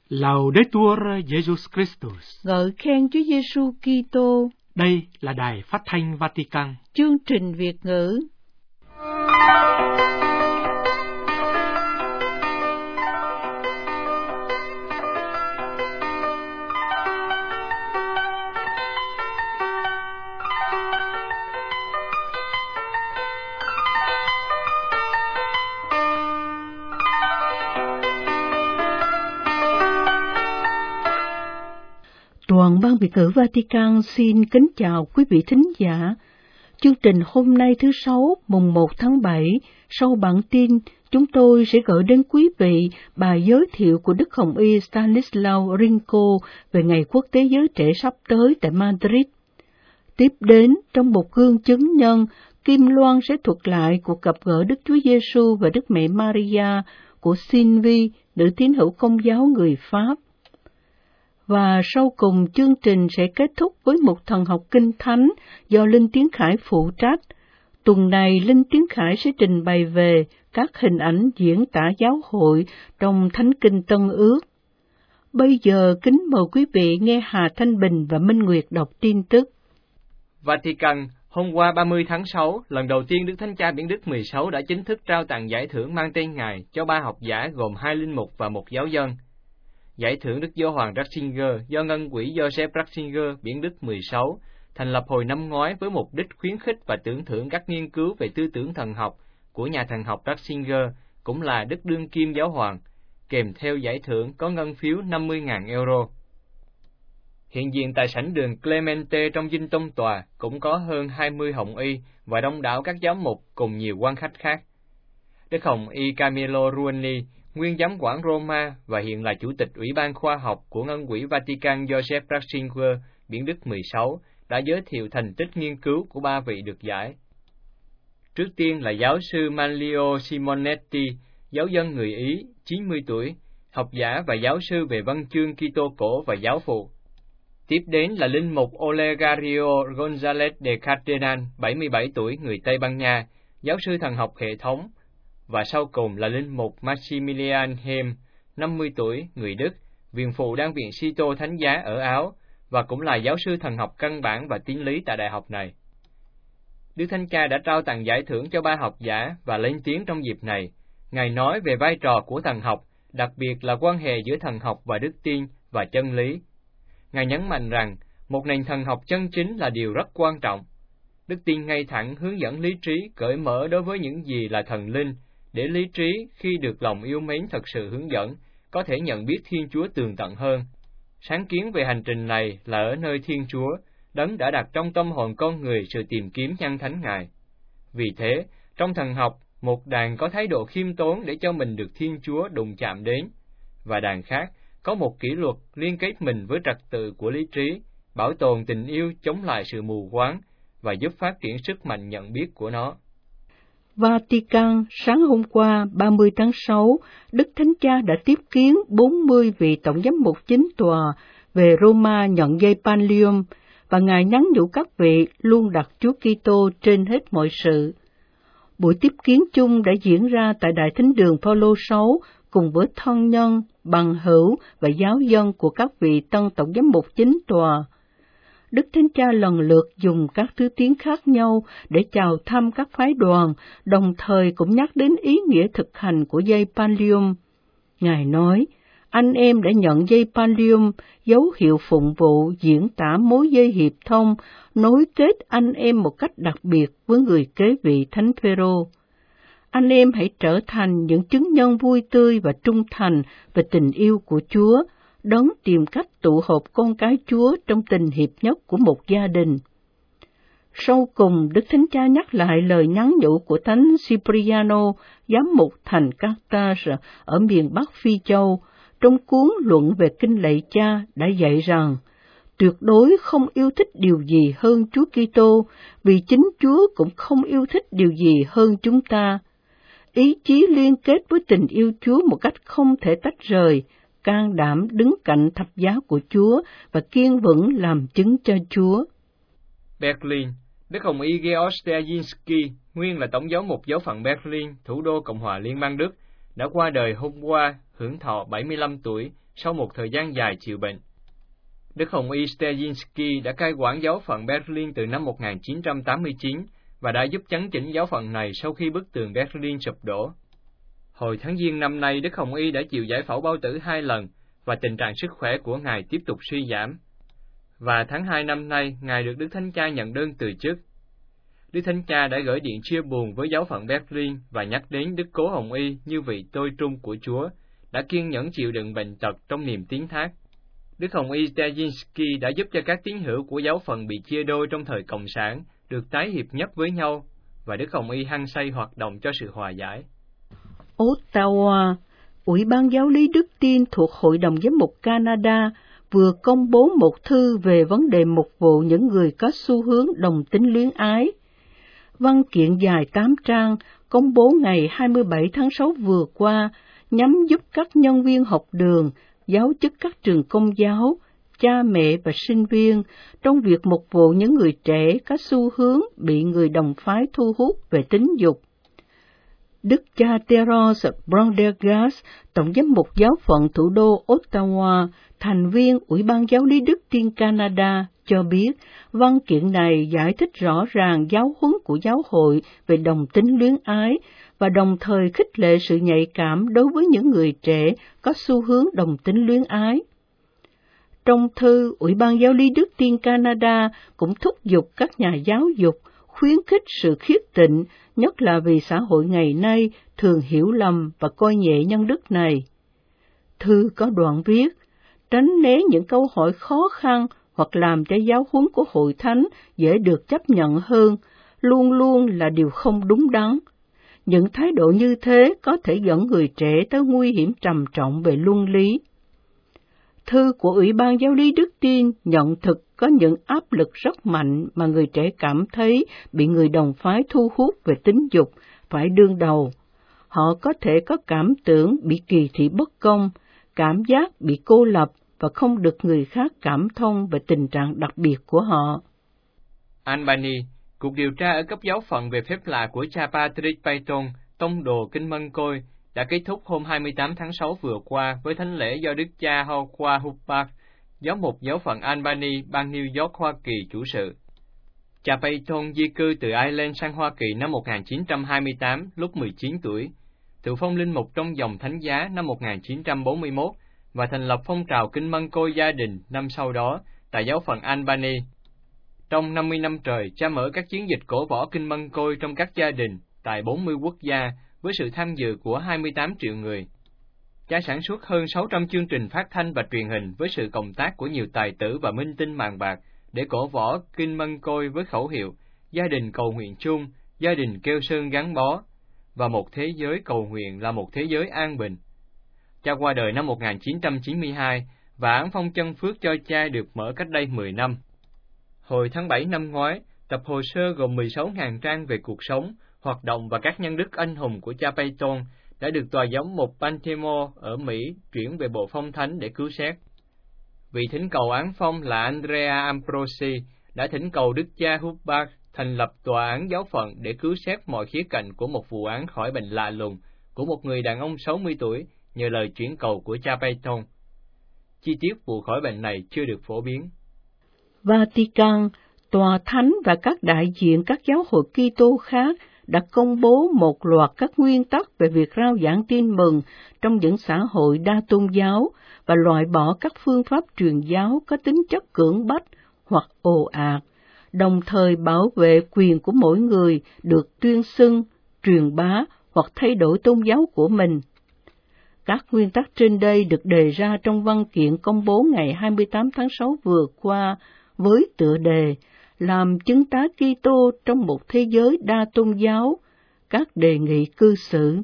Laudetur Jesus Christus. Ngợi khen Chúa Giêsu Kitô. Đây là Đài Phát thanh Vatican. Chương trình Việt ngữ. Đoàn Ban Việt ngữ Vatican xin kính chào quý vị thính giả. Chương trình hôm nay thứ Sáu, mùng 1 tháng 7, sau bản tin, chúng tôi sẽ gửi đến quý vị bài giới thiệu của Đức Hồng Y Stanislaw Rinko về Ngày Quốc tế Giới Trẻ sắp tới tại Madrid. Tiếp đến, trong một gương chứng nhân, Kim Loan sẽ thuật lại cuộc gặp gỡ Đức Chúa Giêsu và Đức Mẹ Maria của Sylvie, nữ tín hữu Công giáo người Pháp. Và sau cùng chương trình sẽ kết thúc với một thần học kinh thánh do Linh Tiến Khải phụ trách. Tuần này Linh Tiến Khải sẽ trình bày về các hình ảnh diễn tả giáo hội trong Thánh Kinh Tân Ước. Bây giờ kính mời quý vị nghe Hà Thanh Bình và Minh Nguyệt đọc tin tức. Vatican, hôm qua 30 tháng 6, lần đầu tiên Đức Thánh Cha Biển Đức 16 đã chính thức trao tặng giải thưởng mang tên Ngài cho 3 học giả gồm 2 linh mục và 1 giáo dân. Giải thưởng Đức Giáo hoàng Ratzinger do Ngân quỹ Joseph Ratzinger Biển Đức 16 thành lập hồi năm ngoái với mục đích khuyến khích và tưởng thưởng các nghiên cứu về tư tưởng thần học của nhà thần học Ratzinger, cũng là Đức Đương Kim Giáo hoàng. Kèm theo giải thưởng có ngân phiếu 50.000 euro. Hiện diện tại sảnh đường Clemente trong dinh tông tòa cũng có hơn 20 hồng y và đông đảo các giám mục cùng nhiều quan khách khác. Đức Hồng Y Camillo Ruini, nguyên giám quản Roma và hiện là chủ tịch Ủy ban khoa học của Ngân quỹ Vatican Joseph Ratzinger Biển Đức 16, đã giới thiệu thành tích nghiên cứu của 3 vị được giải. Trước tiên là giáo sư Manlio Simonetti, giáo dân người Ý, 90 tuổi, học giả và giáo sư về văn chương Kitô cổ và giáo phụ. Tiếp đến là linh mục Olegario González de Cardenan, 77 tuổi, người Tây Ban Nha, giáo sư thần học hệ thống. Và sau cùng là linh mục Maximilian Hem, 50 tuổi, người Đức, viện phụ Đan viện Sito Thánh giá ở Áo, và cũng là giáo sư thần học căn bản và tín lý tại đại học này. Đức Thánh Cha đã trao tặng giải thưởng cho 3 học giả và lên tiếng trong dịp này. Ngài nói về vai trò của thần học, đặc biệt là quan hệ giữa thần học và đức tin và chân lý. Ngài nhấn mạnh rằng, một nền thần học chân chính là điều rất quan trọng. Đức tin ngay thẳng hướng dẫn lý trí cởi mở đối với những gì là thần linh, để lý trí khi được lòng yêu mến thật sự hướng dẫn, có thể nhận biết Thiên Chúa tường tận hơn. Sáng kiến về hành trình này là ở nơi Thiên Chúa, Đấng đã đặt trong tâm hồn con người sự tìm kiếm nhân thánh Ngài. Vì thế, trong thần học, một đàn có thái độ khiêm tốn để cho mình được Thiên Chúa đụng chạm đến, và đàn khác có một kỷ luật liên kết mình với trật tự của lý trí, bảo tồn tình yêu chống lại sự mù quáng và giúp phát triển sức mạnh nhận biết của nó. Vatican, sáng hôm qua 30 tháng 6, Đức Thánh Cha đã tiếp kiến 40 vị tổng giám mục chính tòa về Roma nhận dây Pallium, và Ngài nhắn nhủ các vị luôn đặt Chúa Kitô trên hết mọi sự. Buổi tiếp kiến chung đã diễn ra tại Đại Thính đường Phaolô 6 cùng với thân nhân, bằng hữu và giáo dân của các vị tân tổng giám mục chính tòa. Đức Thánh Cha lần lượt dùng các thứ tiếng khác nhau để chào thăm các phái đoàn, đồng thời cũng nhắc đến ý nghĩa thực hành của dây Pallium. Ngài nói, anh em đã nhận dây Pallium, dấu hiệu phụng vụ diễn tả mối dây hiệp thông, nối kết anh em một cách đặc biệt với người kế vị Thánh Phêrô. Anh em hãy trở thành những chứng nhân vui tươi và trung thành về tình yêu của Chúa, Đấng tìm cách tụ họp con cái Chúa trong tình hiệp nhất của một gia đình. Sau cùng, Đức Thánh Cha nhắc lại lời nhắn nhủ của Thánh Cipriano, giám mục thành Carthage ở miền Bắc Phi Châu, trong cuốn luận về Kinh Lạy Cha đã dạy rằng, tuyệt đối không yêu thích điều gì hơn Chúa Kitô, vì chính Chúa cũng không yêu thích điều gì hơn chúng ta. Ý chí liên kết với tình yêu Chúa một cách không thể tách rời, can đảm đứng cạnh thập giá của Chúa và kiên vững làm chứng cho Chúa. Berlin, Đức Hồng Y Georg Straczynski, nguyên là tổng giáo mục giáo phận Berlin, thủ đô Cộng hòa Liên bang Đức, đã qua đời hôm qua, hưởng thọ 75 tuổi sau một thời gian dài chịu bệnh. Đức Hồng Y Stejinski đã cai quản giáo phận Berlin từ năm 1989 và đã giúp chấn chỉnh giáo phận này sau khi bức tường Berlin sụp đổ. Hồi tháng Giêng năm nay, Đức Hồng Y đã chịu giải phẫu bao tử 2 lần và tình trạng sức khỏe của Ngài tiếp tục suy giảm. Và tháng 2 năm nay, Ngài được Đức Thánh Cha nhận đơn từ chức. Đức Thánh Cha đã gửi điện chia buồn với giáo phận Berlin và nhắc đến Đức Cố Hồng Y như vị tôi trung của Chúa, đã kiên nhẫn chịu đựng bệnh tật trong niềm tín thác. Đức Hồng Y Stejinski đã giúp cho các tín hữu của giáo phận bị chia đôi trong thời Cộng sản được tái hiệp nhất với nhau, và Đức Hồng Y hăng say hoạt động cho sự hòa giải. Ottawa, Ủy ban Giáo lý Đức Tin thuộc Hội đồng Giám mục Canada vừa công bố một thư về vấn đề mục vụ những người có xu hướng đồng tính luyến ái. Văn kiện dài 8 trang, công bố ngày 27 tháng 6 vừa qua, nhằm giúp các nhân viên học đường, giáo chức các trường công giáo, cha mẹ và sinh viên trong việc mục vụ những người trẻ có xu hướng bị người đồng phái thu hút về tính dục. Đức cha Terence Prendergast, Tổng giám mục giáo phận thủ đô Ottawa, thành viên Ủy ban Giáo lý Đức Tin Canada, cho biết văn kiện này giải thích rõ ràng giáo huấn của giáo hội về đồng tính luyến ái và đồng thời khích lệ sự nhạy cảm đối với những người trẻ có xu hướng đồng tính luyến ái. Trong thư, Ủy ban Giáo lý Đức Tin Canada cũng thúc giục các nhà giáo dục khuyến khích sự khiết tịnh, nhất là vì xã hội ngày nay thường hiểu lầm và coi nhẹ nhân đức này. Thư có đoạn viết, tránh né những câu hỏi khó khăn hoặc làm cho giáo huấn của hội thánh dễ được chấp nhận hơn, luôn luôn là điều không đúng đắn. Những thái độ như thế có thể dẫn người trẻ tới nguy hiểm trầm trọng về luân lý. Thư của Ủy ban Giáo lý Đức Tin nhận thực có những áp lực rất mạnh mà người trẻ cảm thấy bị người đồng phái thu hút về tính dục, phải đương đầu. Họ có thể có cảm tưởng bị kỳ thị bất công, cảm giác bị cô lập và không được người khác cảm thông về tình trạng đặc biệt của họ. Albany, cuộc điều tra ở cấp giáo phận về phép lạ của cha Patrick Peyton, tông đồ Kinh Mân Côi, đã kết thúc hôm 28 tháng 6 vừa qua với thánh lễ do Đức cha Howard Hubbard, giám mục giáo phận Albany, bang New York, Hoa Kỳ chủ sự. Cha Peyton di cư từ Ireland sang Hoa Kỳ năm 1928 lúc 19 tuổi, tự phong linh mục trong dòng thánh giá năm 1941 và thành lập phong trào Kinh Mân Côi gia đình năm sau đó tại giáo phận Albany. Trong 50 năm trời, cha mở các chiến dịch cổ võ Kinh Mân Côi trong các gia đình tại 40 quốc gia với sự tham dự của 28 triệu người. Cha sản xuất hơn 600 chương trình phát thanh và truyền hình với sự cộng tác của nhiều tài tử và minh tinh màn bạc để cổ võ Kinh Mân Côi với khẩu hiệu gia đình cầu nguyện chung, gia đình kêu sơn gắn bó, và một thế giới cầu nguyện là một thế giới an bình. Cha qua đời năm 1992 và án phong chân phước cho cha được mở cách đây 10 năm. Hồi tháng 7 năm ngoái, tập hồ sơ gồm 16.000 trang về cuộc sống, hoạt động và các nhân đức anh hùng của cha Peyton đã được tòa giám mục Baltimore ở Mỹ chuyển về bộ phong thánh để cứu xét. Vị thỉnh cầu án phong là Andrea Ambrosi đã thỉnh cầu đức cha Hubbard thành lập tòa án giáo phận để cứu xét mọi khía cạnh của một vụ án khỏi bệnh lạ lùng của một người đàn ông 60 tuổi nhờ lời chuyển cầu của cha Peyton. Chi tiết vụ khỏi bệnh này chưa được phổ biến. Vatican, Tòa Thánh và các đại diện các giáo hội Kitô khác đã công bố một loạt các nguyên tắc về việc rao giảng tin mừng trong những xã hội đa tôn giáo và loại bỏ các phương pháp truyền giáo có tính chất cưỡng bách hoặc ồ ạt, đồng thời bảo vệ quyền của mỗi người được tuyên xưng, truyền bá hoặc thay đổi tôn giáo của mình. Các nguyên tắc trên đây được đề ra trong văn kiện công bố ngày 28 tháng 6 vừa qua với tựa đề làm chứng tá Kitô trong một thế giới đa tôn giáo, các đề nghị cư xử.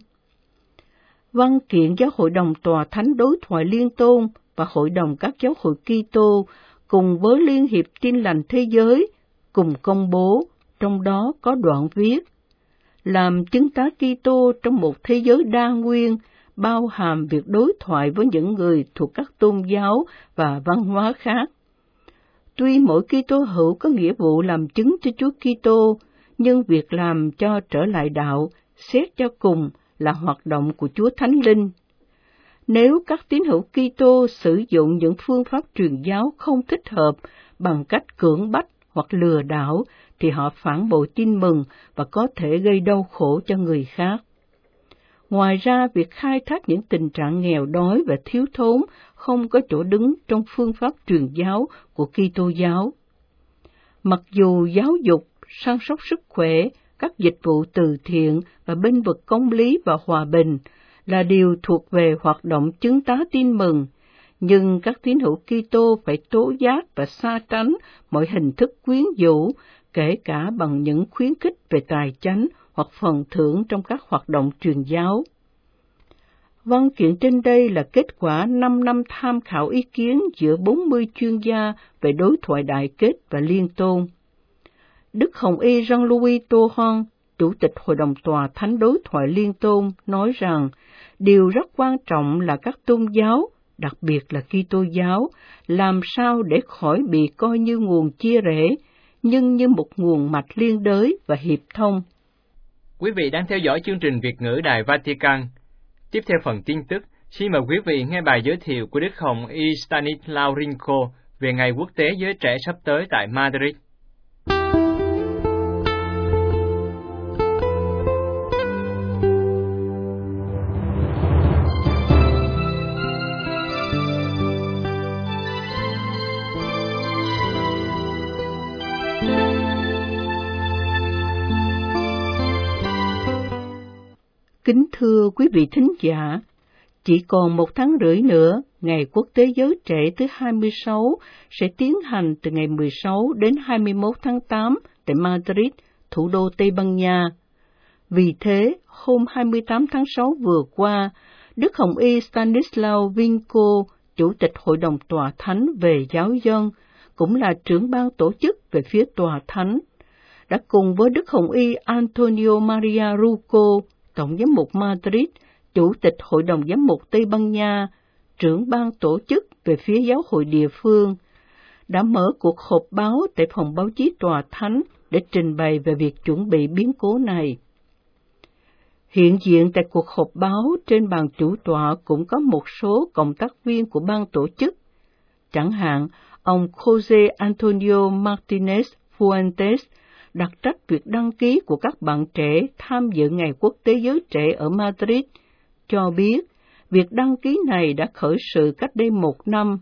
Văn kiện do Hội đồng Tòa Thánh Đối thoại Liên tôn và Hội đồng các giáo hội Kitô cùng với Liên hiệp Tin lành Thế giới cùng công bố, trong đó có đoạn viết: làm chứng tá Kitô trong một thế giới đa nguyên, bao hàm việc đối thoại với những người thuộc các tôn giáo và văn hóa khác. Tuy mỗi Kitô hữu có nghĩa vụ làm chứng cho Chúa Kitô, nhưng việc làm cho trở lại đạo, xét cho cùng là hoạt động của Chúa Thánh Linh. Nếu các tín hữu Kitô sử dụng những phương pháp truyền giáo không thích hợp bằng cách cưỡng bách hoặc lừa đảo, thì họ phản bội tin mừng và có thể gây đau khổ cho người khác. Ngoài ra, việc khai thác những tình trạng nghèo đói và thiếu thốn không có chỗ đứng trong phương pháp truyền giáo của Kitô giáo. Mặc dù giáo dục, săn sóc sức khỏe, các dịch vụ từ thiện và bênh vực công lý và hòa bình là điều thuộc về hoạt động chứng tá tin mừng, nhưng các tín hữu Kitô phải tố giác và xa tránh mọi hình thức quyến rũ, kể cả bằng những khuyến khích về tài chánh hoặc phần thưởng trong các hoạt động truyền giáo. Văn kiện trên đây là kết quả 5 năm tham khảo ý kiến giữa 40 chuyên gia về đối thoại đại kết và liên tôn. Đức Hồng Y Jean-Louis Tauran, Chủ tịch Hội đồng Tòa Thánh Đối thoại Liên tôn, nói rằng điều rất quan trọng là các tôn giáo, đặc biệt là Kitô giáo, làm sao để khỏi bị coi như nguồn chia rẽ, nhưng như một nguồn mạch liên đới và hiệp thông. Quý vị đang theo dõi chương trình Việt ngữ Đài Vatican. Tiếp theo phần tin tức, xin mời quý vị nghe bài giới thiệu của Đức Hồng Y Stanislao Rinco về Ngày Quốc tế Giới Trẻ sắp tới tại Madrid. Kính thưa quý vị thính giả, chỉ còn 1 tháng rưỡi nữa, Ngày Quốc tế Giới Trẻ thứ 26 sẽ tiến hành từ ngày 16 đến 21 tháng 8 tại Madrid, thủ đô Tây Ban Nha. Vì thế, hôm 28 tháng 6 vừa qua, Đức Hồng Y Stanislao Rinco, Chủ tịch Hội đồng Tòa Thánh về Giáo dân, cũng là trưởng ban tổ chức về phía Tòa Thánh, đã cùng với Đức Hồng Y Antonio Maria Rucco, Tổng giám mục Madrid, Chủ tịch Hội đồng Giám mục Tây Ban Nha, trưởng ban tổ chức về phía giáo hội địa phương, đã mở cuộc họp báo tại phòng báo chí Tòa Thánh để trình bày về việc chuẩn bị biến cố này. Hiện diện tại cuộc họp báo trên bàn chủ tọa cũng có một số cộng tác viên của ban tổ chức, chẳng hạn ông Jose Antonio Martinez Fuentes, đặc trách việc đăng ký của các bạn trẻ tham dự Ngày Quốc tế Giới Trẻ ở Madrid, cho biết việc đăng ký này đã khởi sự cách đây 1 năm.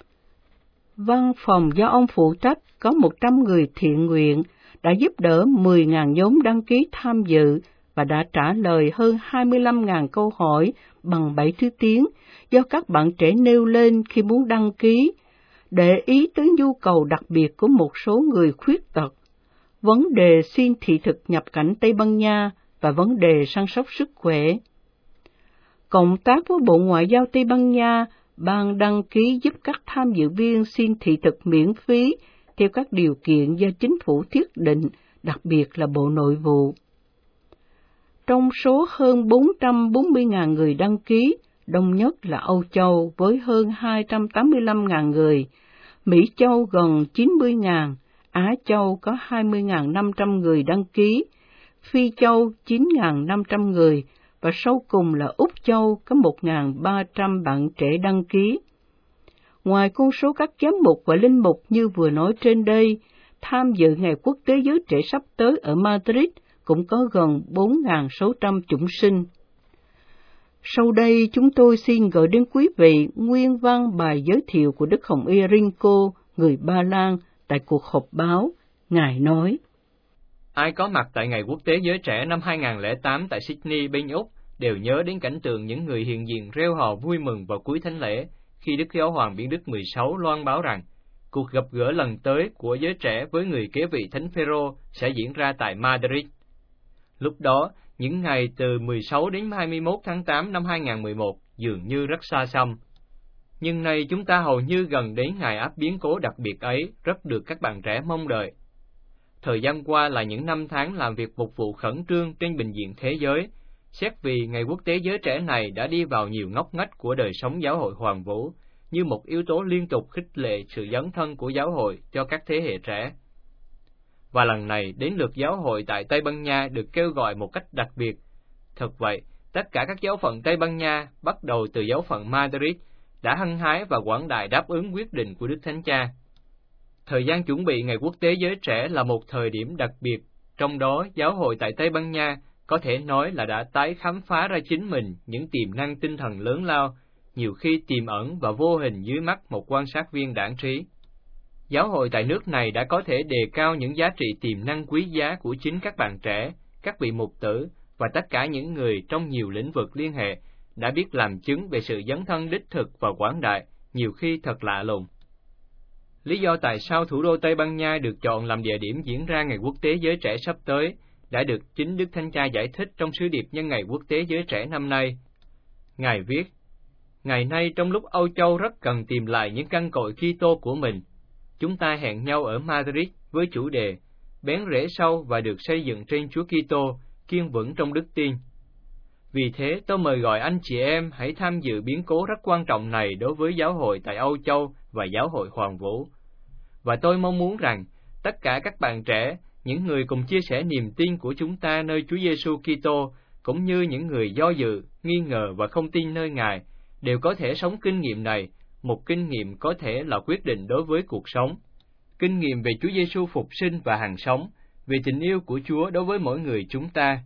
Văn phòng do ông phụ trách có 100 người thiện nguyện đã giúp đỡ 10.000 nhóm đăng ký tham dự và đã trả lời hơn 25.000 câu hỏi bằng 7 thứ tiếng do các bạn trẻ nêu lên khi muốn đăng ký, để ý tới nhu cầu đặc biệt của một số người khuyết tật, vấn đề xin thị thực nhập cảnh Tây Ban Nha và vấn đề săn sóc sức khỏe. Cộng tác với Bộ Ngoại giao Tây Ban Nha, ban đăng ký giúp các tham dự viên xin thị thực miễn phí theo các điều kiện do chính phủ thiết định, đặc biệt là Bộ Nội vụ. Trong số hơn 440.000 người đăng ký, đông nhất là Âu Châu với hơn 285.000 người, Mỹ Châu gần 90.000, Á Châu có 20.500 người đăng ký, Phi Châu 9.500 người, và sau cùng là Úc Châu có 1.300 bạn trẻ đăng ký. Ngoài con số các giám mục và linh mục như vừa nói trên đây, tham dự Ngày Quốc tế Giới Trẻ sắp tới ở Madrid cũng có gần 4.600 chủng sinh. Sau đây chúng tôi xin gửi đến quý vị nguyên văn bài giới thiệu của Đức Hồng Y Rinco, người Ba Lan, tại cuộc họp báo. Ngài nói: Ai có mặt tại Ngày Quốc tế Giới Trẻ năm 2008 tại Sydney, bên Úc, đều nhớ đến cảnh tượng những người hiện diện reo hò vui mừng vào cuối thánh lễ, khi Đức Giáo hoàng Biển Đức 16 loan báo rằng cuộc gặp gỡ lần tới của giới trẻ với người kế vị Thánh Phêrô sẽ diễn ra tại Madrid. Lúc đó, những ngày từ 16 đến 21 tháng 8 năm 2011 dường như rất xa xăm. Nhưng nay chúng ta hầu như gần đến ngày áp biến cố đặc biệt ấy, rất được các bạn trẻ mong đợi. Thời gian qua là những năm tháng làm việc phục vụ khẩn trương trên bình diện thế giới, xét vì Ngày Quốc tế Giới Trẻ này đã đi vào nhiều ngóc ngách của đời sống giáo hội hoàn vũ, như một yếu tố liên tục khích lệ sự dấn thân của giáo hội cho các thế hệ trẻ. Và lần này đến lượt giáo hội tại Tây Ban Nha được kêu gọi một cách đặc biệt. Thật vậy, tất cả các giáo phận Tây Ban Nha, bắt đầu từ giáo phận Madrid, đã hăng hái và quảng đại đáp ứng quyết định của Đức Thánh Cha. Thời gian chuẩn bị Ngày Quốc tế Giới Trẻ là một thời điểm đặc biệt, trong đó giáo hội tại Tây Ban Nha có thể nói là đã tái khám phá ra chính mình những tiềm năng tinh thần lớn lao, nhiều khi tiềm ẩn và vô hình dưới mắt một quan sát viên đãng trí. Giáo hội tại nước này đã có thể đề cao những giá trị tiềm năng quý giá của chính các bạn trẻ, các vị mục tử và tất cả những người trong nhiều lĩnh vực liên hệ đã biết làm chứng về sự dấn thân đích thực và quảng đại, nhiều khi thật lạ lùng. Lý do tại sao thủ đô Tây Ban Nha được chọn làm địa điểm diễn ra Ngày Quốc tế Giới Trẻ sắp tới đã được chính Đức Thánh Cha giải thích trong sứ điệp nhân Ngày Quốc tế Giới Trẻ năm nay. Ngài viết: Ngày nay trong lúc Âu Châu rất cần tìm lại những căn cội Kitô của mình, chúng ta hẹn nhau ở Madrid với chủ đề bén rễ sâu và được xây dựng trên Chúa Kitô, kiên vững trong đức tin. Vì thế, tôi mời gọi anh chị em hãy tham dự biến cố rất quan trọng này đối với giáo hội tại Âu Châu và giáo hội Hoàn Vũ. Và tôi mong muốn rằng tất cả các bạn trẻ, những người cùng chia sẻ niềm tin của chúng ta nơi Chúa Giêsu Kitô, cũng như những người do dự, nghi ngờ và không tin nơi Ngài, đều có thể sống kinh nghiệm này, một kinh nghiệm có thể là quyết định đối với cuộc sống. Kinh nghiệm về Chúa Giêsu phục sinh và hàng sống, về tình yêu của Chúa đối với mỗi người chúng ta.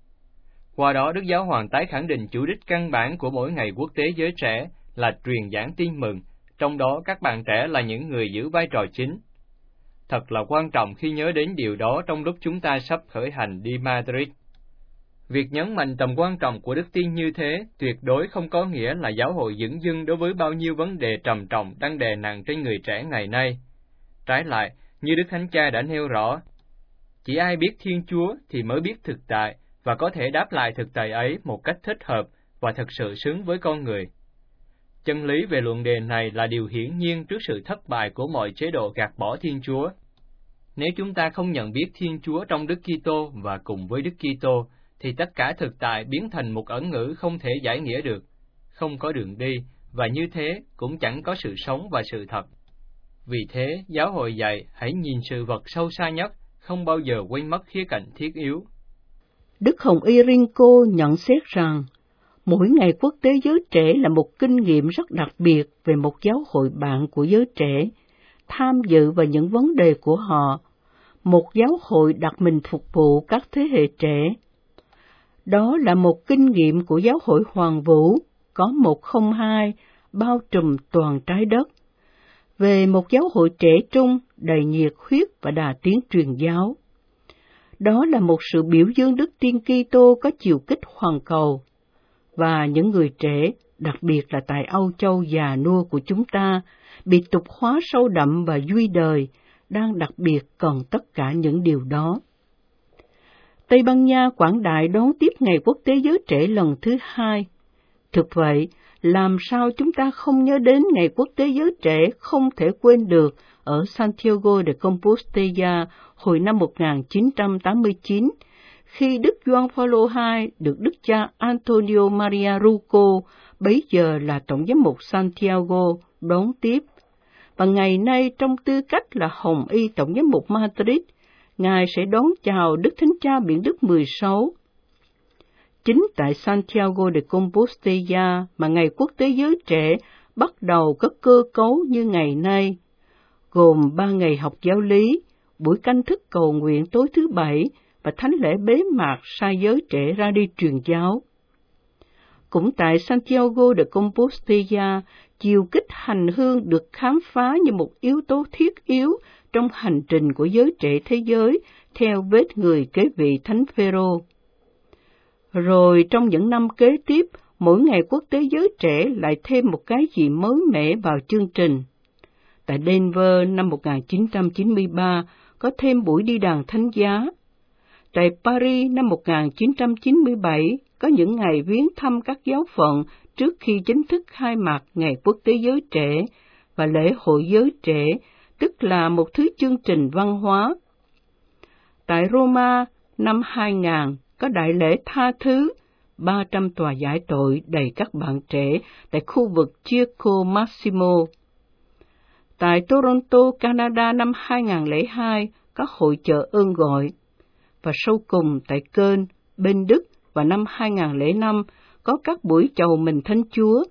Qua đó, Đức Giáo Hoàng tái khẳng định chủ đích căn bản của mỗi Ngày Quốc tế Giới Trẻ là truyền giảng tin mừng, trong đó các bạn trẻ là những người giữ vai trò chính. Thật là quan trọng khi nhớ đến điều đó trong lúc chúng ta sắp khởi hành đi Madrid. Việc nhấn mạnh tầm quan trọng của đức tin như thế tuyệt đối không có nghĩa là giáo hội dửng dưng đối với bao nhiêu vấn đề trầm trọng đang đè nặng trên người trẻ ngày nay. Trái lại, như Đức Thánh Cha đã nêu rõ, chỉ ai biết Thiên Chúa thì mới biết thực tại và có thể đáp lại thực tại ấy một cách thích hợp và thực sự xứng với con người. Chân lý về luận đề này là điều hiển nhiên trước sự thất bại của mọi chế độ gạt bỏ Thiên Chúa. Nếu chúng ta không nhận biết Thiên Chúa trong Đức Kitô và cùng với Đức Kitô, thì tất cả thực tại biến thành một ẩn ngữ không thể giải nghĩa được, không có đường đi, và như thế cũng chẳng có sự sống và sự thật. Vì thế, giáo hội dạy hãy nhìn sự vật sâu xa nhất, không bao giờ quên mất khía cạnh thiết yếu. Đức Hồng Y Rinco nhận xét rằng, mỗi Ngày Quốc tế Giới Trẻ là một kinh nghiệm rất đặc biệt về một giáo hội bạn của giới trẻ, tham dự vào những vấn đề của họ, một giáo hội đặt mình phục vụ các thế hệ trẻ. Đó là một kinh nghiệm của giáo hội Hoàn Vũ, có 102, bao trùm toàn trái đất, về một giáo hội trẻ trung, đầy nhiệt huyết và đà tiến truyền giáo. Đó là một sự biểu dương đức tin Kitô có chiều kích hoàn cầu, và những người trẻ, đặc biệt là tại Âu Châu già nua của chúng ta, bị tục hóa sâu đậm và duy đời, đang đặc biệt cần tất cả những điều đó. Tây Ban Nha quảng đại đón tiếp Ngày Quốc tế Giới Trẻ lần thứ 2. Thực vậy, làm sao chúng ta không nhớ đến Ngày Quốc tế Giới Trẻ không thể quên được ở Santiago de Compostela hồi năm 1989, khi Đức Gioan Phaolô II được Đức cha Antonio Maria Rucco, bấy giờ là Tổng giám mục Santiago, đón tiếp. Và ngày nay trong tư cách là Hồng Y Tổng giám mục Madrid, Ngài sẽ đón chào Đức Thánh Cha Biển Đức 16. Chính tại Santiago de Compostela mà Ngày Quốc tế Giới Trẻ bắt đầu có cơ cấu như ngày nay, gồm 3 ngày học giáo lý, buổi canh thức cầu nguyện tối thứ Bảy và thánh lễ bế mạc sai giới trẻ ra đi truyền giáo. Cũng tại Santiago de Compostela, chiều kích hành hương được khám phá như một yếu tố thiết yếu trong hành trình của giới trẻ thế giới theo vết người kế vị Thánh Phêrô. Rồi trong những năm kế tiếp, mỗi Ngày Quốc tế Giới Trẻ lại thêm một cái gì mới mẻ vào chương trình. Tại Denver năm 1993 có thêm buổi đi đàn thánh giá. Tại Paris năm 1997 có những ngày viếng thăm các giáo phận trước khi chính thức khai mạc Ngày Quốc tế Giới Trẻ và lễ hội giới trẻ, tức là một thứ chương trình văn hóa. Tại Roma năm 2000 có đại lễ tha thứ, 300 tòa giải tội đầy các bạn trẻ tại khu vực Circo Massimo. Tại Toronto, Canada năm 2002 có hội chợ ơn gọi. Và sau cùng tại Köln, bên Đức vào năm 2005 có các buổi chầu mừng Thánh Chúa.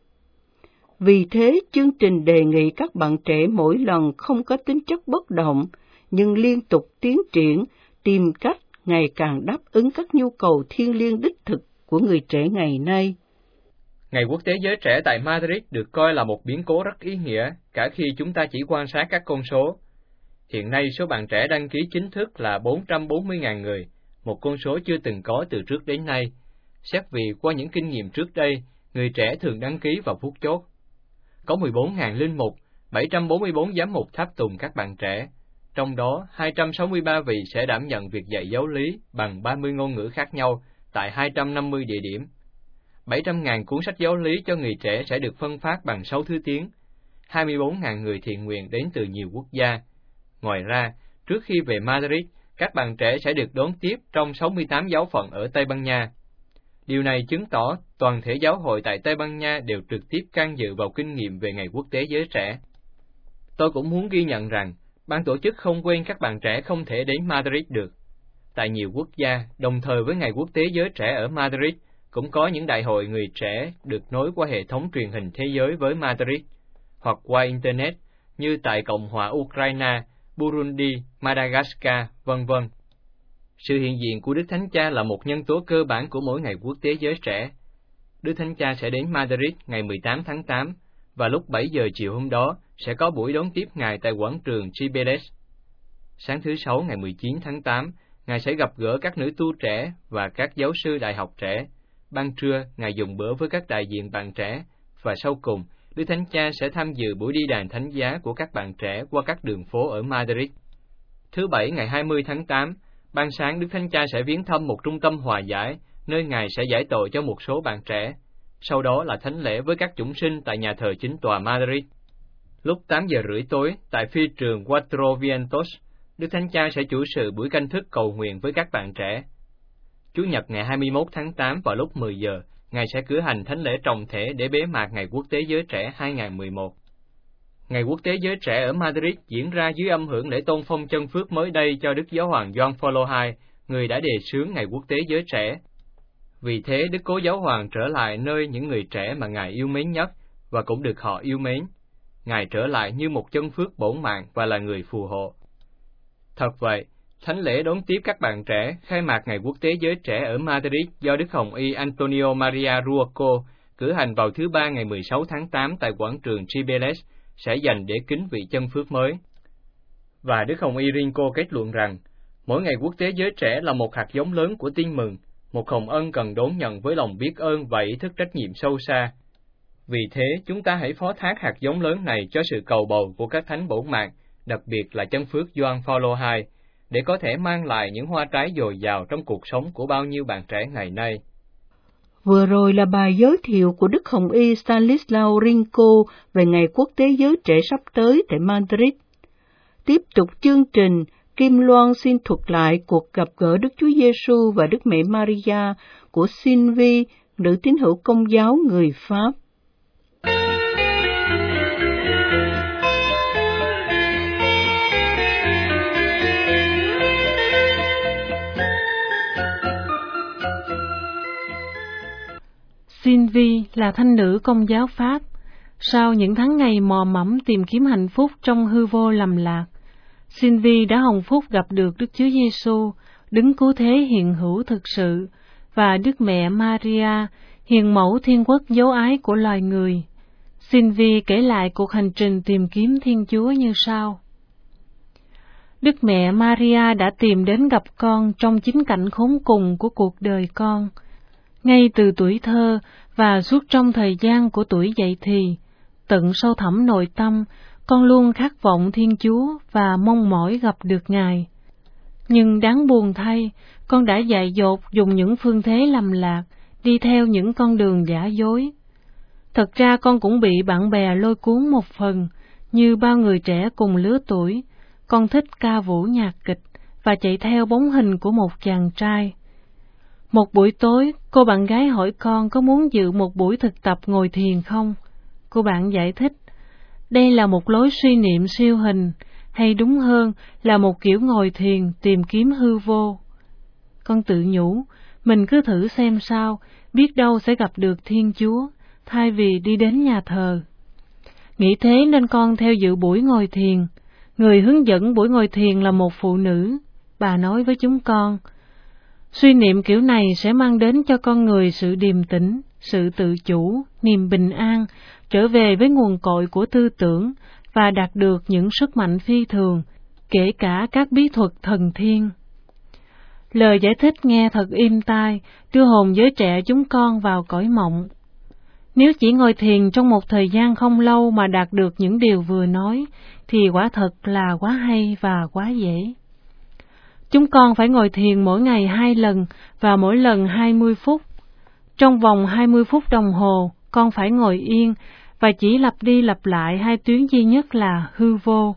Vì thế, chương trình đề nghị các bạn trẻ mỗi lần không có tính chất bất động, nhưng liên tục tiến triển, tìm cách ngày càng đáp ứng các nhu cầu thiêng liêng đích thực của người trẻ ngày nay. Ngày Quốc tế Giới Trẻ tại Madrid được coi là một biến cố rất ý nghĩa, cả khi chúng ta chỉ quan sát các con số. Hiện nay, số bạn trẻ đăng ký chính thức là 440.000 người, một con số chưa từng có từ trước đến nay. Xét vì qua những kinh nghiệm trước đây, người trẻ thường đăng ký vào phút chốt. Có 14.000 linh mục, 744 giám mục tháp tùng các bạn trẻ, trong đó 263 vị sẽ đảm nhận việc dạy giáo lý bằng 30 ngôn ngữ khác nhau tại 250 địa điểm. 700.000 cuốn sách giáo lý cho người trẻ sẽ được phân phát bằng 6 thứ tiếng, 24.000 người thiện nguyện đến từ nhiều quốc gia. Ngoài ra, trước khi về Madrid, các bạn trẻ sẽ được đón tiếp trong 68 giáo phận ở Tây Ban Nha. Điều này chứng tỏ toàn thể giáo hội tại Tây Ban Nha đều trực tiếp can dự vào kinh nghiệm về Ngày Quốc tế Giới Trẻ. Tôi cũng muốn ghi nhận rằng, ban tổ chức không quên các bạn trẻ không thể đến Madrid được. Tại nhiều quốc gia, đồng thời với Ngày Quốc tế Giới Trẻ ở Madrid, cũng có những đại hội người trẻ được nối qua hệ thống truyền hình thế giới với Madrid, hoặc qua Internet, như tại Cộng hòa Ukraine, Burundi, Madagascar, v.v. Sự hiện diện của Đức Thánh Cha là một nhân tố cơ bản của mỗi Ngày Quốc tế Giới Trẻ. Đức Thánh Cha sẽ đến Madrid ngày 18 tháng 8, và lúc 7 giờ chiều hôm đó sẽ có buổi đón tiếp Ngài tại quảng trường Cibeles. Sáng thứ Sáu ngày 19 tháng 8, Ngài sẽ gặp gỡ các nữ tu trẻ và các giáo sư đại học trẻ. Ban trưa, Ngài dùng bữa với các đại diện bạn trẻ, và sau cùng, Đức Thánh Cha sẽ tham dự buổi đi đàn thánh giá của các bạn trẻ qua các đường phố ở Madrid. Thứ Bảy ngày 20 tháng 8, ban sáng Đức Thánh Cha sẽ viếng thăm một trung tâm hòa giải, nơi Ngài sẽ giải tội cho một số bạn trẻ. Sau đó là thánh lễ với các chúng sinh tại nhà thờ chính tòa Madrid. Lúc 8 giờ rưỡi tối, tại phi trường Cuatro Vientos, Đức Thánh Cha sẽ chủ sự buổi canh thức cầu nguyện với các bạn trẻ. Chủ nhật ngày 21 tháng 8 vào lúc 10 giờ, Ngài sẽ cử hành thánh lễ trọng thể để bế mạc Ngày Quốc tế Giới Trẻ 2011. Ngày Quốc tế Giới Trẻ ở Madrid diễn ra dưới âm hưởng lễ tôn phong chân phước mới đây cho Đức Giáo hoàng Gioan Phaolô II, người đã đề xướng Ngày Quốc tế Giới Trẻ. Vì thế, Đức Cố Giáo hoàng trở lại nơi những người trẻ mà Ngài yêu mến nhất, và cũng được họ yêu mến. Ngài trở lại như một chân phước bổn mạng và là người phù hộ. Thật vậy, thánh lễ đón tiếp các bạn trẻ khai mạc Ngày Quốc tế Giới Trẻ ở Madrid do Đức Hồng Y Antonio Maria Ruocco cử hành vào thứ Ba ngày 16 tháng 8 tại quảng trường Cibeles sẽ dành để kính vị chân phước mới. Và Đức Hồng Y Rinco kết luận rằng, mỗi Ngày Quốc tế Giới Trẻ là một hạt giống lớn của tin mừng, một hồng ân cần đón nhận với lòng biết ơn và ý thức trách nhiệm sâu xa. Vì thế, chúng ta hãy phó thác hạt giống lớn này cho sự cầu bầu của các thánh bổn mạng, đặc biệt là chân phước Gioan Phaolô II, để có thể mang lại những hoa trái dồi dào trong cuộc sống của bao nhiêu bạn trẻ ngày nay. Vừa rồi là bài giới thiệu của Đức Hồng Y Stanislao Rinco về Ngày Quốc tế Giới Trẻ sắp tới tại Madrid. Tiếp tục chương trình, Kim Loan xin thuật lại cuộc gặp gỡ Đức Chúa Giêsu và Đức Mẹ Maria của Sylvie, nữ tín hữu Công giáo người Pháp. Sylvie là thanh nữ Công giáo Pháp. Sau những tháng ngày mò mẫm tìm kiếm hạnh phúc trong hư vô lầm lạc, Sylvie đã hồng phúc gặp được Đức Chúa Giêsu, đấng cứu thế hiện hữu thực sự, và Đức Mẹ Maria, hiền mẫu thiên quốc dấu ái của loài người. Sylvie kể lại cuộc hành trình tìm kiếm Thiên Chúa như sau. Đức Mẹ Maria đã tìm đến gặp con trong chính cảnh khốn cùng của cuộc đời con. Ngay từ tuổi thơ và suốt trong thời gian của tuổi dậy thì, tận sâu thẳm nội tâm, con luôn khát vọng Thiên Chúa và mong mỏi gặp được Ngài. Nhưng đáng buồn thay, con đã dại dột dùng những phương thế lầm lạc, đi theo những con đường giả dối. Thật ra con cũng bị bạn bè lôi cuốn một phần, như bao người trẻ cùng lứa tuổi. Con thích ca vũ nhạc kịch và chạy theo bóng hình của một chàng trai. Một buổi tối, cô bạn gái hỏi con có muốn dự một buổi thực tập ngồi thiền không? Cô bạn giải thích, đây là một lối suy niệm siêu hình, hay đúng hơn là một kiểu ngồi thiền tìm kiếm hư vô. Con tự nhủ, mình cứ thử xem sao, biết đâu sẽ gặp được Thiên Chúa, thay vì đi đến nhà thờ. Nghĩ thế nên con theo dự buổi ngồi thiền. Người hướng dẫn buổi ngồi thiền là một phụ nữ. Bà nói với chúng con, suy niệm kiểu này sẽ mang đến cho con người sự điềm tĩnh, sự tự chủ, niềm bình an, trở về với nguồn cội của tư tưởng và đạt được những sức mạnh phi thường, kể cả các bí thuật thần thiên. Lời giải thích nghe thật êm tai, đưa hồn giới trẻ chúng con vào cõi mộng. Nếu chỉ ngồi thiền trong một thời gian không lâu mà đạt được những điều vừa nói, thì quả thật là quá hay và quá dễ. Chúng con phải ngồi thiền mỗi ngày 2 lần và mỗi lần 20 phút. Trong vòng 20 phút đồng hồ, con phải ngồi yên và chỉ lặp đi lặp lại 2 tuyến duy nhất là hư vô.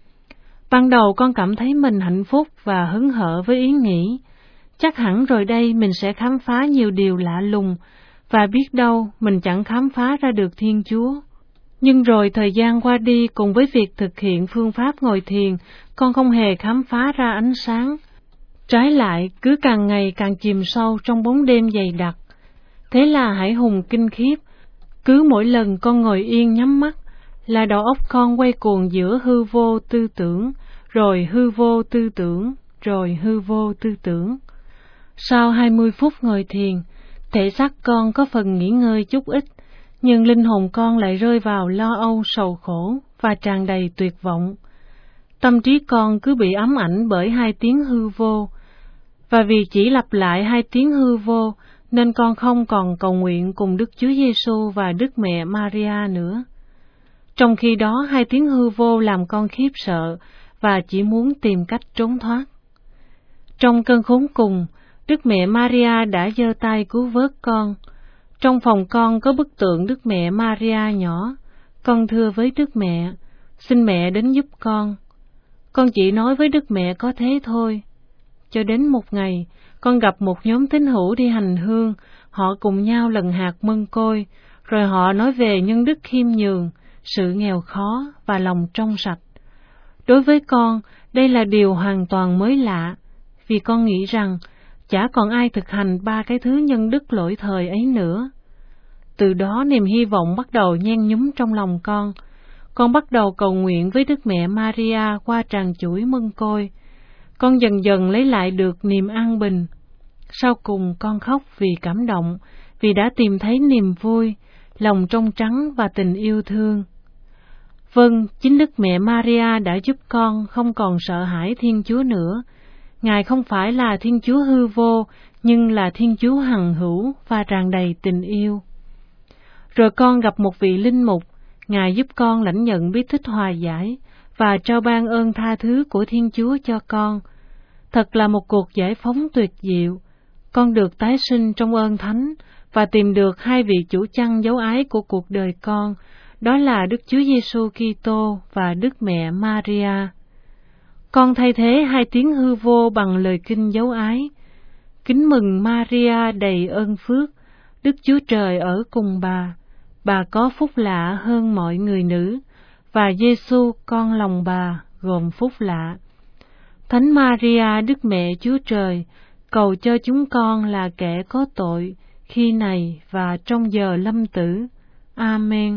Ban đầu con cảm thấy mình hạnh phúc và hứng hở với ý nghĩ, chắc hẳn rồi đây mình sẽ khám phá nhiều điều lạ lùng, và biết đâu mình chẳng khám phá ra được Thiên Chúa. Nhưng rồi thời gian qua đi cùng với việc thực hiện phương pháp ngồi thiền, con không hề khám phá ra ánh sáng. Trái lại, cứ càng ngày càng chìm sâu trong bóng đêm dày đặc. Thế là hải hùng kinh khiếp. Cứ mỗi lần con ngồi yên nhắm mắt, là đầu óc con quay cuồng giữa hư vô tư tưởng, rồi hư vô tư tưởng, rồi hư vô tư tưởng. Sau 20 phút ngồi thiền, thể xác con có phần nghỉ ngơi chút ít, nhưng linh hồn con lại rơi vào lo âu sầu khổ và tràn đầy tuyệt vọng. Tâm trí con cứ bị ám ảnh bởi 2 tiếng hư vô, và vì chỉ lặp lại 2 tiếng hư vô, nên con không còn cầu nguyện cùng Đức Chúa Giêsu và Đức Mẹ Maria nữa. Trong khi đó 2 tiếng hư vô làm con khiếp sợ và chỉ muốn tìm cách trốn thoát. Trong cơn khốn cùng, Đức Mẹ Maria đã giơ tay cứu vớt con. Trong phòng con có bức tượng Đức Mẹ Maria nhỏ. Con thưa với Đức Mẹ, xin mẹ đến giúp con. Con chỉ nói với Đức Mẹ có thế thôi. Cho đến một ngày, con gặp một nhóm tín hữu đi hành hương, họ cùng nhau lần hạt mân côi, rồi họ nói về nhân đức khiêm nhường, sự nghèo khó và lòng trong sạch. Đối với con, đây là điều hoàn toàn mới lạ, vì con nghĩ rằng chả còn ai thực hành 3 cái thứ nhân đức lỗi thời ấy nữa. Từ đó niềm hy vọng bắt đầu nhen nhúm trong lòng con. Con bắt đầu cầu nguyện với Đức Mẹ Maria qua tràng chuỗi mân côi. Con dần dần lấy lại được niềm an bình. Sau cùng con khóc vì cảm động, vì đã tìm thấy niềm vui, lòng trong trắng và tình yêu thương. Vâng, chính Đức Mẹ Maria đã giúp con không còn sợ hãi Thiên Chúa nữa. Ngài không phải là Thiên Chúa hư vô, nhưng là Thiên Chúa hằng hữu và tràn đầy tình yêu. Rồi con gặp một vị linh mục, Ngài giúp con lãnh nhận bí tích hòa giải và trao ban ơn tha thứ của Thiên Chúa cho con. Thật là một cuộc giải phóng tuyệt diệu. Con được tái sinh trong ơn thánh và tìm được 2 vị chủ chăn dấu ái của cuộc đời con, đó là Đức Chúa Giêsu Kitô và Đức Mẹ Maria. Con thay thế 2 tiếng hư vô bằng lời kinh dấu ái. Kính mừng Maria đầy ơn phước, Đức Chúa Trời ở cùng bà có phúc lạ hơn mọi người nữ, và Giêsu con lòng bà gồm phúc lạ. Thánh Maria Đức Mẹ Chúa Trời, cầu cho chúng con là kẻ có tội, khi này và trong giờ lâm tử. Amen.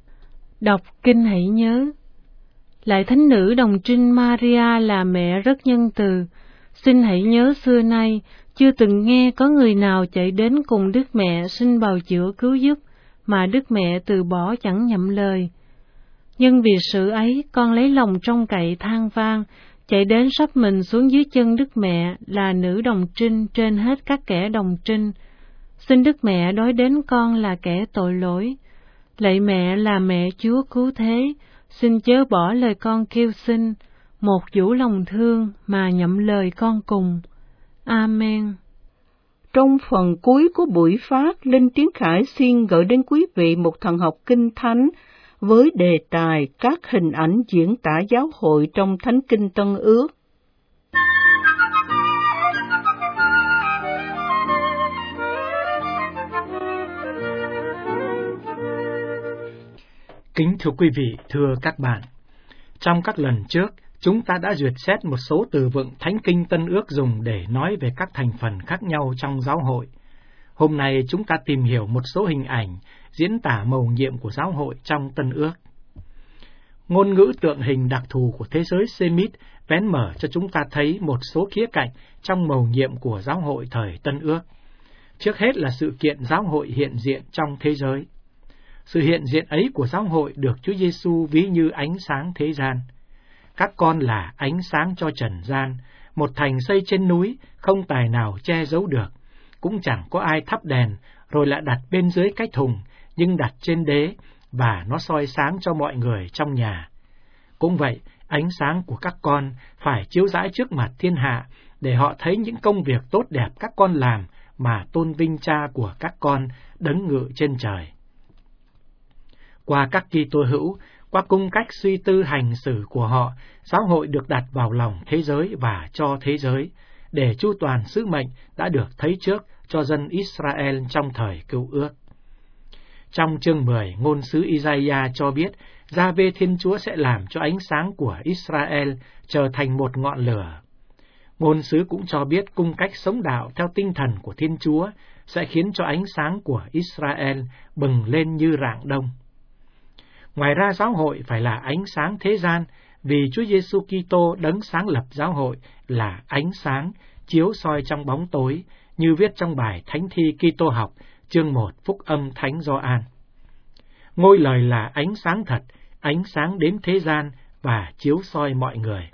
Đọc kinh hãy nhớ. Lạy Thánh nữ đồng trinh Maria là mẹ rất nhân từ, xin hãy nhớ xưa nay chưa từng nghe có người nào chạy đến cùng Đức Mẹ xin bào chữa cứu giúp, mà Đức Mẹ từ bỏ chẳng nhậm lời. Nhưng vì sự ấy, con lấy lòng trông cậy than vang, chạy đến sắp mình xuống dưới chân Đức Mẹ là nữ đồng trinh trên hết các kẻ đồng trinh. Xin Đức Mẹ đối đến con là kẻ tội lỗi. Lạy mẹ là mẹ Chúa cứu thế, xin chớ bỏ lời con kêu xin, một vũ lòng thương mà nhậm lời con cùng. Amen. Trong phần cuối của buổi phát, Linh Tiến Khải xin gửi đến quý vị một thần học kinh thánh với đề tài các hình ảnh diễn tả giáo hội trong Thánh Kinh Tân Ước. Kính thưa quý vị, thưa các bạn, trong các lần trước, chúng ta đã duyệt xét một số từ vựng Thánh Kinh Tân Ước dùng để nói về các thành phần khác nhau trong giáo hội. Hôm nay chúng ta tìm hiểu một số hình ảnh diễn tả mầu nhiệm của giáo hội trong Tân Ước. Ngôn ngữ tượng hình đặc thù của thế giới Semit vén mở cho chúng ta thấy một số khía cạnh trong mầu nhiệm của giáo hội thời Tân Ước. Trước hết là sự kiện giáo hội hiện diện trong thế giới. Sự hiện diện ấy của giáo hội được Chúa Giêsu ví như ánh sáng thế gian. Các con là ánh sáng cho trần gian, một thành xây trên núi, không tài nào che giấu được. Cũng chẳng có ai thắp đèn, rồi lại đặt bên dưới cái thùng, nhưng đặt trên đế, và nó soi sáng cho mọi người trong nhà. Cũng vậy, ánh sáng của các con phải chiếu rãi trước mặt thiên hạ, để họ thấy những công việc tốt đẹp các con làm, mà tôn vinh Cha của các con đấng ngự trên trời. Qua các Kitô hữu, qua cung cách suy tư hành xử của họ, giáo hội được đặt vào lòng thế giới và cho thế giới, để chu toàn sứ mệnh đã được thấy trước cho dân Israel trong thời Cựu Ước. Trong chương 10, ngôn sứ Isaiah cho biết, Gia-vê Thiên Chúa sẽ làm cho ánh sáng của Israel trở thành một ngọn lửa. Ngôn sứ cũng cho biết cung cách sống đạo theo tinh thần của Thiên Chúa sẽ khiến cho ánh sáng của Israel bừng lên như rạng đông. Ngoài ra, giáo hội phải là ánh sáng thế gian, vì Chúa Giêsu Kitô đấng sáng lập giáo hội là ánh sáng chiếu soi trong bóng tối, như viết trong bài Thánh thi Kitô học, chương 1 Phúc âm Thánh Gioan. Ngôi lời là ánh sáng thật, ánh sáng đến thế gian và chiếu soi mọi người.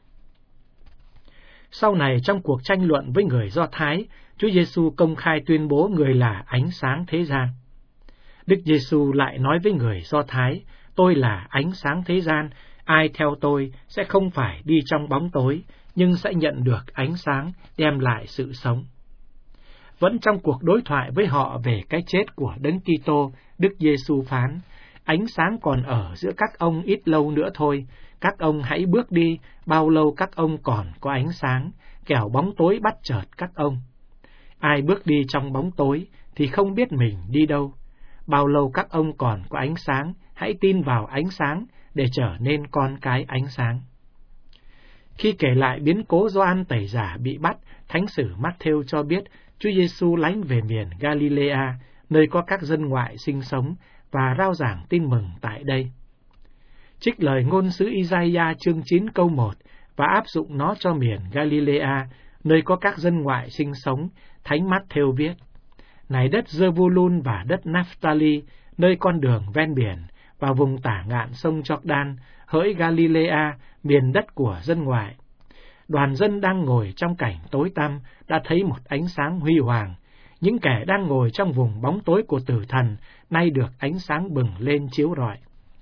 Sau này, trong cuộc tranh luận với người Do Thái, Chúa Giêsu công khai tuyên bố người là ánh sáng thế gian. Đức Giêsu lại nói với người Do Thái, tôi là ánh sáng thế gian, ai theo tôi sẽ không phải đi trong bóng tối, nhưng sẽ nhận được ánh sáng đem lại sự sống. Vẫn trong cuộc đối thoại với họ về cái chết của Đấng Kitô, Đức Giêsu phán, ánh sáng còn ở giữa các ông ít lâu nữa thôi, các ông hãy bước đi, bao lâu các ông còn có ánh sáng, kẻo bóng tối bắt chợt các ông. Ai bước đi trong bóng tối thì không biết mình đi đâu. Bao lâu các ông còn có ánh sáng, hãy tin vào ánh sáng để trở nên con cái ánh sáng. Khi kể lại biến cố Gioan Tẩy Giả bị bắt, Thánh sử Mát-thêu cho biết Chúa Giêsu lánh về miền Galilea, nơi có các dân ngoại sinh sống, và rao giảng tin mừng tại đây. Trích lời ngôn sứ Isaiah chương 9 câu 1 và áp dụng nó cho miền Galilea, nơi có các dân ngoại sinh sống, Thánh Mát-thêu viết: Này đất Zebulun và đất Naphtali, nơi con đường ven biển, và vùng tả ngạn sông Jordan, hỡi Galilea, miền đất của dân ngoại. Đoàn dân đang ngồi trong cảnh tối tăm đã thấy một ánh sáng huy hoàng. Những kẻ đang ngồi trong vùng bóng tối của tử thần nay được ánh sáng bừng lên chiếu rọi.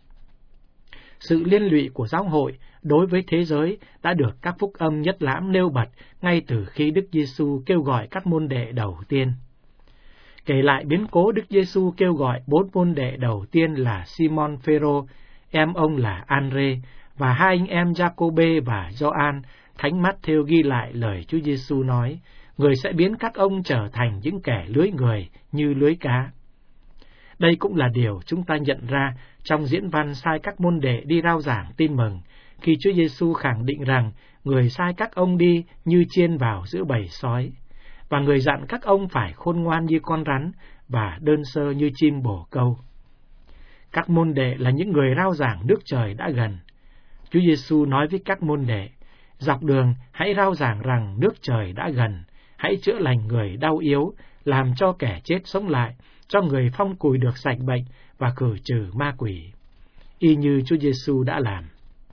Sự liên lụy của giáo hội đối với thế giới đã được các phúc âm nhất lãm nêu bật ngay từ khi Đức Giêsu kêu gọi các môn đệ đầu tiên. Kể lại biến cố Đức Giêsu kêu gọi 4 môn đệ đầu tiên là Simon Phêrô, em ông là Andre, và 2 anh em Giacôbê và Gioan, Thánh Mát-thêu ghi lại lời Chúa Giêsu nói, người sẽ biến các ông trở thành những kẻ lưới người như lưới cá. Đây cũng là điều chúng ta nhận ra trong diễn văn sai các môn đệ đi rao giảng tin mừng, khi Chúa Giêsu khẳng định rằng người sai các ông đi như chiên vào giữa bầy sói, và người dặn các ông phải khôn ngoan như con rắn và đơn sơ như chim bồ câu. Các môn đệ là những người rao giảng nước trời đã gần. Chúa Giêsu nói với các môn đệ, dọc đường hãy rao giảng rằng nước trời đã gần, hãy chữa lành người đau yếu, làm cho kẻ chết sống lại, cho người phong cùi được sạch bệnh và khử trừ ma quỷ, y như Chúa Giêsu đã làm.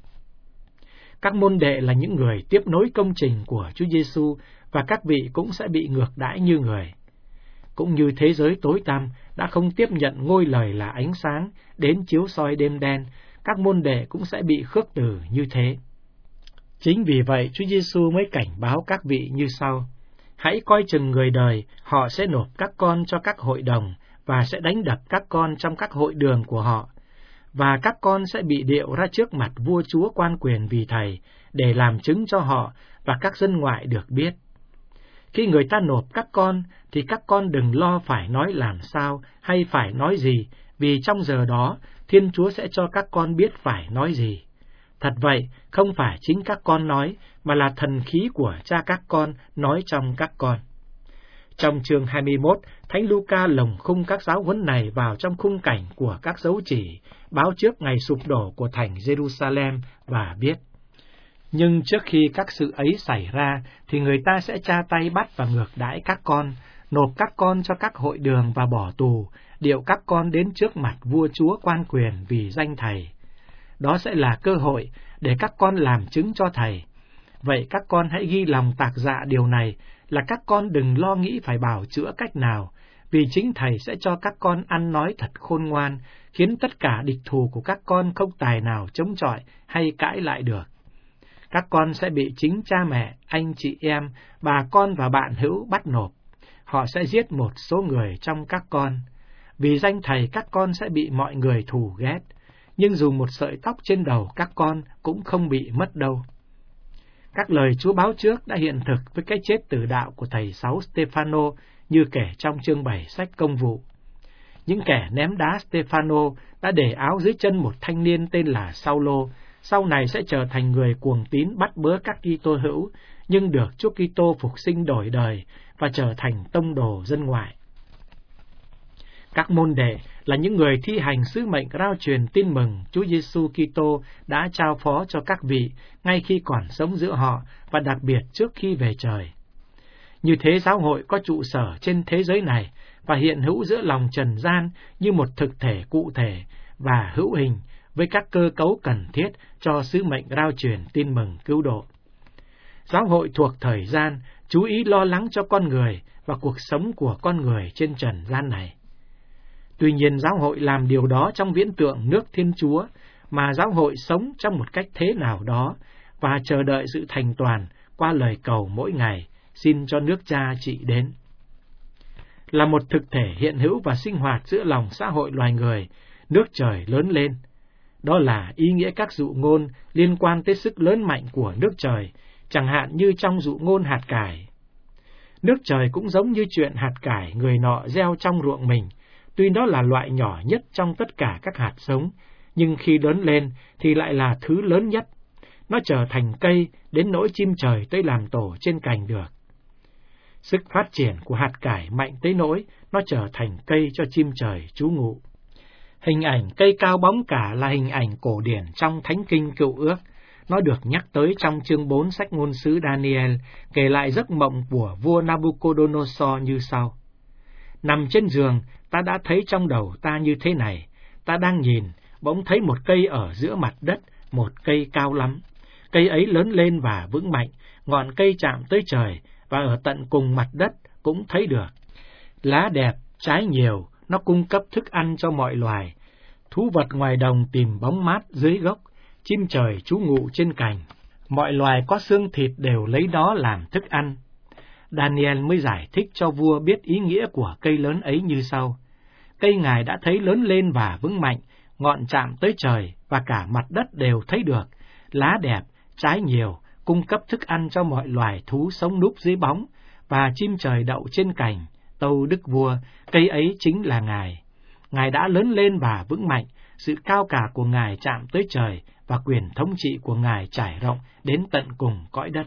Các môn đệ là những người tiếp nối công trình của Chúa Giêsu, và các vị cũng sẽ bị ngược đãi như người. Cũng như thế giới tối tăm đã không tiếp nhận ngôi lời là ánh sáng đến chiếu soi đêm đen, các môn đệ cũng sẽ bị khước từ như thế. Chính vì vậy Chúa Giêsu mới cảnh báo các vị như sau: hãy coi chừng người đời, họ sẽ nộp các con cho các hội đồng và sẽ đánh đập các con trong các hội đường của họ, và các con sẽ bị điệu ra trước mặt vua chúa quan quyền vì thầy, để làm chứng cho họ và các dân ngoại được biết. Khi người ta nộp các con, thì các con đừng lo phải nói làm sao hay phải nói gì, vì trong giờ đó Thiên Chúa sẽ cho các con biết phải nói gì. Thật vậy, không phải chính các con nói, mà là thần khí của Cha các con nói trong các con. Trong chương 21, Thánh Luca lồng khung các giáo huấn này vào trong khung cảnh của các dấu chỉ, báo trước ngày sụp đổ của thành Jerusalem và viết: nhưng trước khi các sự ấy xảy ra, thì người ta sẽ tra tay bắt và ngược đãi các con, nộp các con cho các hội đường và bỏ tù, điệu các con đến trước mặt vua chúa quan quyền vì danh Thầy. Đó sẽ là cơ hội để các con làm chứng cho Thầy. Vậy các con hãy ghi lòng tạc dạ điều này, là các con đừng lo nghĩ phải bào chữa cách nào, vì chính Thầy sẽ cho các con ăn nói thật khôn ngoan, khiến tất cả địch thù của các con không tài nào chống chọi hay cãi lại được. Các con sẽ bị chính cha mẹ, anh chị em, bà con và bạn hữu bắt nộp. Họ sẽ giết một số người trong các con. Vì danh Thầy các con sẽ bị mọi người thù ghét, nhưng dù một sợi tóc trên đầu các con cũng không bị mất đâu. Các lời Chúa báo trước đã hiện thực với cái chết tử đạo của thầy Sáu Stefano như kể trong chương 7 sách Công vụ. Những kẻ ném đá Stefano đã để áo dưới chân một thanh niên tên là Saulo, sau này sẽ trở thành người cuồng tín bắt bớ các Kitô hữu, nhưng được Chúa Kitô phục sinh đổi đời và trở thành tông đồ dân ngoại. Các môn đệ là những người thi hành sứ mệnh rao truyền tin mừng Chúa Giêsu Kitô đã trao phó cho các vị ngay khi còn sống giữa họ và đặc biệt trước khi về trời. Như thế giáo hội có trụ sở trên thế giới này và hiện hữu giữa lòng trần gian như một thực thể cụ thể và hữu hình với các cơ cấu cần thiết cho sứ mệnh rao truyền tin mừng cứu độ. Giáo hội thuộc thời gian chú ý lo lắng cho con người và cuộc sống của con người trên trần gian này. Tuy nhiên giáo hội làm điều đó trong viễn tượng nước Thiên Chúa, mà giáo hội sống trong một cách thế nào đó và chờ đợi sự thành toàn qua lời cầu mỗi ngày, xin cho nước Cha trị đến. Là một thực thể hiện hữu và sinh hoạt giữa lòng xã hội loài người, nước trời lớn lên. Đó là ý nghĩa các dụ ngôn liên quan tới sức lớn mạnh của nước trời, chẳng hạn như trong dụ ngôn hạt cải. Nước trời cũng giống như chuyện hạt cải người nọ gieo trong ruộng mình, tuy nó là loại nhỏ nhất trong tất cả các hạt giống, nhưng khi lớn lên thì lại là thứ lớn nhất. Nó trở thành cây đến nỗi chim trời tới làm tổ trên cành được. Sức phát triển của hạt cải mạnh tới nỗi nó trở thành cây cho chim trời trú ngụ. Hình ảnh cây cao bóng cả là hình ảnh cổ điển trong Thánh Kinh Cựu Ước. Nó được nhắc tới trong chương 4 sách ngôn sứ Daniel, kể lại giấc mộng của vua Nabucodonosor như sau. Nằm trên giường, ta đã thấy trong đầu ta như thế này. Ta đang nhìn, bỗng thấy một cây ở giữa mặt đất, một cây cao lắm. Cây ấy lớn lên và vững mạnh, ngọn cây chạm tới trời, và ở tận cùng mặt đất cũng thấy được. Lá đẹp, trái nhiều, nó cung cấp thức ăn cho mọi loài. Thú vật ngoài đồng tìm bóng mát dưới gốc, chim trời trú ngụ trên cành. Mọi loài có xương thịt đều lấy đó làm thức ăn. Daniel mới giải thích cho vua biết ý nghĩa của cây lớn ấy như sau. Cây ngài đã thấy lớn lên và vững mạnh, ngọn chạm tới trời và cả mặt đất đều thấy được. Lá đẹp, trái nhiều, cung cấp thức ăn cho mọi loài thú sống núp dưới bóng, và chim trời đậu trên cành. Tâu đức vua, cây ấy chính là ngài. Ngài đã lớn lên và vững mạnh, sự cao cả của ngài chạm tới trời, và quyền thống trị của ngài trải rộng đến tận cùng cõi đất.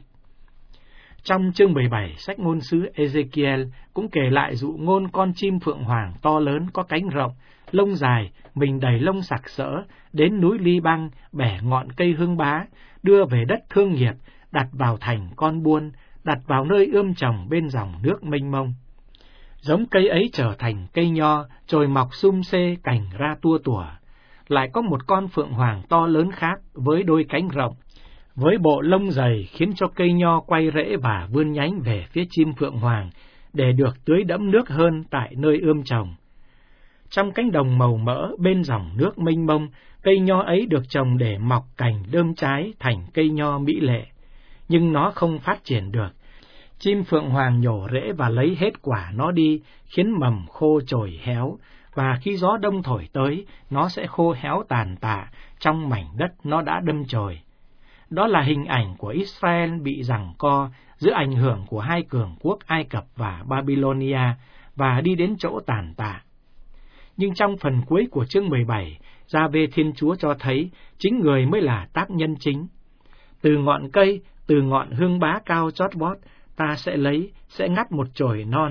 Trong chương 17, sách ngôn sứ Ezekiel cũng kể lại dụ ngôn con chim phượng hoàng to lớn có cánh rộng, lông dài, mình đầy lông sặc sỡ, đến núi Ly Băng, bẻ ngọn cây hương bá, đưa về đất thương nghiệp, đặt vào thành con buôn, đặt vào nơi ươm trồng bên dòng nước mênh mông. Giống cây ấy trở thành cây nho, chồi mọc sum xê, cành ra tua tủa. Lại có một con phượng hoàng to lớn khác với đôi cánh rộng, với bộ lông dày khiến cho cây nho quay rễ và vươn nhánh về phía chim phượng hoàng để được tưới đẫm nước hơn tại nơi ươm trồng. Trong cánh đồng màu mỡ bên dòng nước mênh mông, cây nho ấy được trồng để mọc cành đơm trái thành cây nho mỹ lệ, nhưng nó không phát triển được. Chim phượng hoàng nhổ rễ và lấy hết quả nó đi, khiến mầm khô trồi héo, và khi gió đông thổi tới, nó sẽ khô héo tàn tạ trong mảnh đất nó đã đâm chồi. Đó là hình ảnh của Israel bị giằng co giữa ảnh hưởng của hai cường quốc Ai Cập và Babylonia và đi đến chỗ tàn tạ. Nhưng trong phần cuối của chương 17, Gia-vê Thiên Chúa cho thấy chính người mới là tác nhân chính. Từ ngọn cây, từ ngọn hương bá cao chót vót, ta sẽ ngắt một chồi non,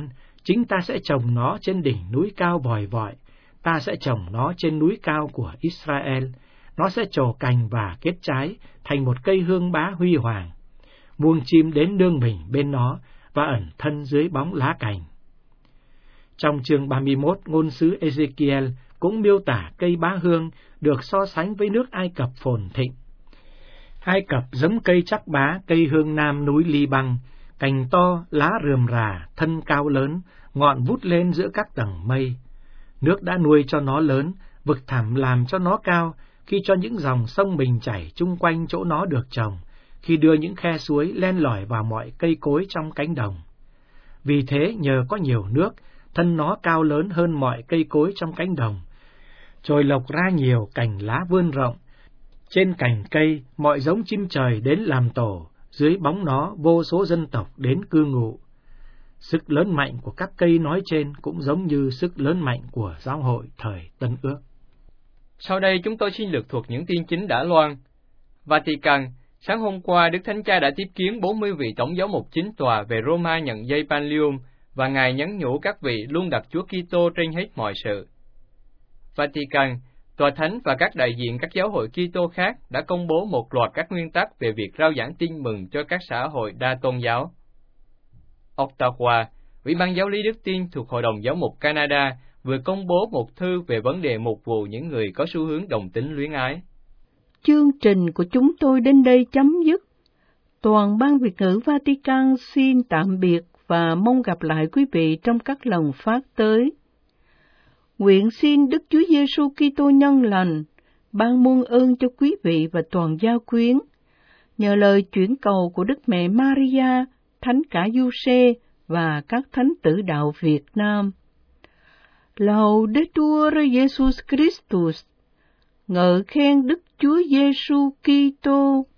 Chính ta sẽ trồng nó trên đỉnh núi cao vòi vọi, ta sẽ trồng nó trên núi cao của Israel. Nó sẽ trổ cành và kết trái, thành một cây hương bá huy hoàng. Muông chim đến nương mình bên nó, và ẩn thân dưới bóng lá cành. Trong chương 31, ngôn sứ Ezekiel cũng miêu tả cây bá hương được so sánh với nước Ai Cập phồn thịnh. Ai Cập giống cây chắc bá, cây hương nam núi Li-băng, cành to, lá rườm rà, thân cao lớn, ngọn vút lên giữa các tầng mây. Nước đã nuôi cho nó lớn, vực thẳm làm cho nó cao, khi cho những dòng sông bình chảy chung quanh chỗ nó được trồng, khi đưa những khe suối len lỏi vào mọi cây cối trong cánh đồng. Vì thế, nhờ có nhiều nước, thân nó cao lớn hơn mọi cây cối trong cánh đồng, trồi lộc ra nhiều cành lá vươn rộng. Trên cành cây, mọi giống chim trời đến làm tổ, dưới bóng nó vô số dân tộc đến cư ngụ. Sức lớn mạnh của các cây nói trên cũng giống như sức lớn mạnh của giáo hội thời Tân Ước. Sau đây chúng tôi xin lược thuộc những tin chính đã loan. Vatican, sáng hôm qua Đức Thánh Cha đã tiếp kiến 40 vị tổng giáo mục chính tòa về Roma nhận dây Pallium, và Ngài nhắn nhủ các vị luôn đặt Chúa Kitô trên hết mọi sự. Vatican, Tòa Thánh và các đại diện các giáo hội Kitô khác đã công bố một loạt các nguyên tắc về việc rao giảng tin mừng cho các xã hội đa tôn giáo. Ottawa, Ủy ban Giáo lý Đức Tin thuộc Hội đồng Giáo mục Canada vừa công bố một thư về vấn đề mục vụ những người có xu hướng đồng tính luyến ái. Chương trình của chúng tôi đến đây chấm dứt. Toàn ban Việt ngữ Vatican xin tạm biệt và mong gặp lại quý vị trong các lần phát tới. Nguyện xin Đức Chúa Giêsu Kitô nhân lành ban muôn ơn cho quý vị và toàn gia quyến, nhờ lời chuyển cầu của Đức Mẹ Maria, Thánh cả Giuse và các thánh tử đạo Việt Nam. Laudetur Jesus Christus, ngợi khen Đức Chúa Giêsu Kitô.